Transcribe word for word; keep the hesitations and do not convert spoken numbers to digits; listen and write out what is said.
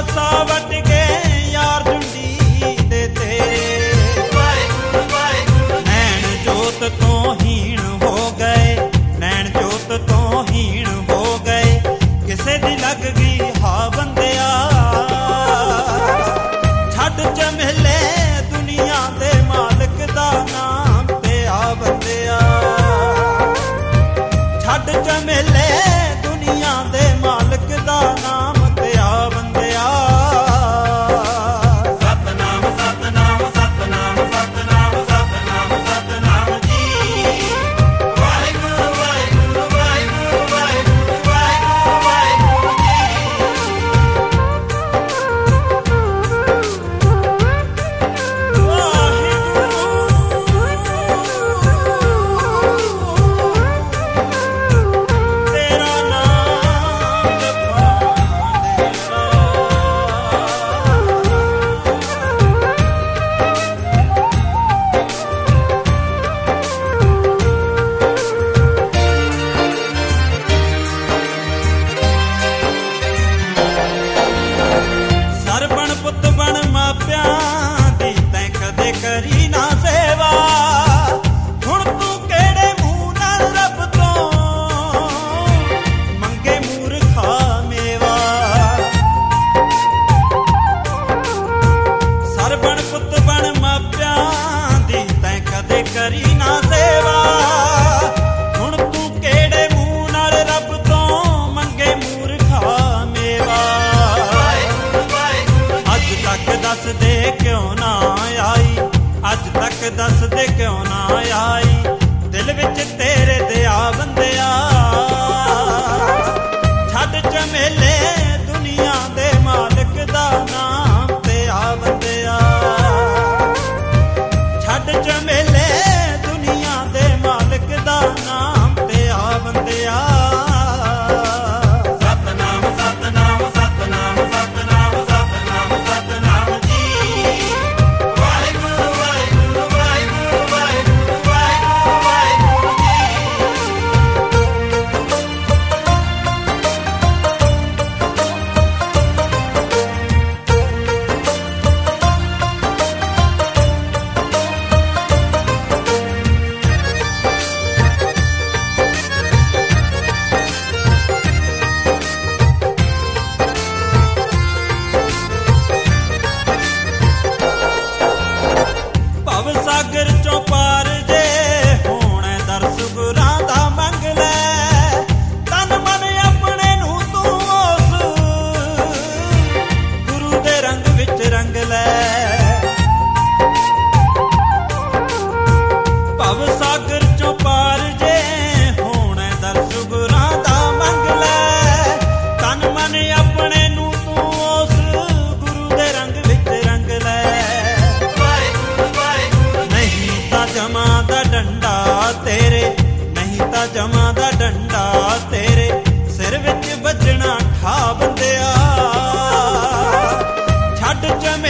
ਪਾਸਾ ਵੱਟ ਕੇ ਯਾਰ ਝੁੰਡੀ ਦੇ ਤੇਰੇ। ਨੈਣ ਜੋਤ ਤੋਂ ਹੀਣ ਹੋ ਗਏ, ਨੈਣ ਜੋਤ ਤੋਂ ਹੀਣ ਹੋ ਗਏ, ਕਿਸੇ ਦੀ ਲੱਗ ਗਈ ਹਾ ਬੰਦਿਆ। ਛੱਡ ਝਮੇਲੇ ਦੁਨੀਆ ਦੇ ਮਾਲਕ ਦਾ ਨਾਮ ਤੇ ਆ ਬੰਦਿਆ। ਛੱਡ ਝਮੇਲੇ ਦੁਨੀਆ ਦੇ ਮਾਲਕ ਦਾ ਨਾਮ ਤੇ ਆ ਬੰਦਿਆ। ਸਤਨਾਮ ਸਤਨਾਮ ਸਤਨਾਮ ਸਤਨਾਮ ਸਤਨਾਮ ਸਤਨਾਮ ਜੀ। ਵਾਹਿਗੁਰੂ ਵਾਹਿਗੁਰੂ ਵਾਹਿਗੁਰੂ ਵਾਹਿਗੁਰੂ ਵਾਹਿਗੁਰੂ ਵਾਹਿਗੁਰੂ ਸਰਬਣ ਪੁੱਤ ਬਣ ਮਾਪਿਆਂ ਦੀ ਤੈਂ ਕਦੇ ਕਰੀ ਨਾ ਸੇਵਾ। ਹੁਣ ਤੂੰ ਕਿਹੜੇ ਮੂੰਹ ਨਾਲ ਰੱਬ ਤੋਂ ਮੰਗੇ ਮੂਰਖਾ ਮੇਵਾ। ਸਰਬਣ ਪੁੱਤ ਬਣ ਮਾਪਿਆਂ ਦੀ ਤੈਂ ਕਦੇ ਕਰੀ ਨਾ ਸੇਵਾ। ਹੁਣ ਤੂੰ ਕਿਹੜੇ ਮੂੰਹ ਨਾਲ ਰੱਬ ਤੋਂ ਮੰਗੇ ਮੂਰਖਾ ਮੇਵਾ। ਅੱਜ ਤੱਕ ਦੱਸ ਦੇ ਕਿਉਂ ਨਾ ਆਈ, ਅੱਜ ਤੱਕ ਦੱਸ ਦੇ ਕਿਉਂ ਨਾ ਆਈ, ਦਿਲ ਵਿੱਚ ਤੇਰੇ ਦਿਆ ਬੰਦਿਆ। ਛੱਡ ਝਮੇਲੇ ਦੁਨੀਆ ਦੇ ਮਾਲਕ ਦਾ ਨਾਮ ਤੇ ਆ ਬੰਦਿਆ। ਛੱਡ ਝਮੇਲੇ ਦੁਨੀਆ ਦੇ ਮਾਲਕ ਦਾ ਨਾਮ ਤੇ ਆ ਬੰਦਿਆ। ਸਤਨਾਮ ਸਤਨਾਮ ਸਤਨਾਮ ਸਤਨਾਮ ਸਤਨਾਮ ਸਤਨਾਮ ਜੀ। ਵਾਹਿਗੁਰੂ ਵਾਹਿਗੁਰੂ ਵਾਹਿਗੁਰੂ ਵਾਹਿਗੁਰੂ ਵਾਹਿਗੁਰੂ ਵਾਹਿਗੁਰੂ ਭਵ ਸਾਗਰ ਚੋਂ ਪਾਰ ਜੇ ਹੋਣਾ ਦਰਸ ਗੁਰਾਂ ਦਾ ਮੰਗ ਲੈ। ਤਨ ਮਨ ਆਪਣੇ ਨੂੰ ਤੂੰ ਉਸ ਗੁਰੂ ਦੇ ਰੰਗ ਵਿੱਚ ਰੰਗ ਲੈ। ਭਵ ਸਾਗਰ ਚੋਂ ਪਾਰ ਜੇ ਹੋਣਾ ਦਰਸ ਗੁਰਾਂ ਦਾ ਮੰਗ ਲੈ। ਤਨ ਮਨ ਆਪਣੇ ਨੂੰ ਤੂੰ ਉਸ ਗੁਰੂ ਦੇ ਰੰਗ ਵਿੱਚ ਰੰਗ ਲੈ। ਜਮਾ ਦਾ ਡੰਡਾ ਤੇਰੇ, ਨਹੀਂ ਤਾਂ ਜਮਾ ਦਾ ਡੰਡਾ ਤੇਰੇ ਸਿਰ ਵਿੱਚ ਵੱਜਣਾ ਠਾ ਬੰਦਿਆ। ਛੱਡ ਝਮੇਲੇ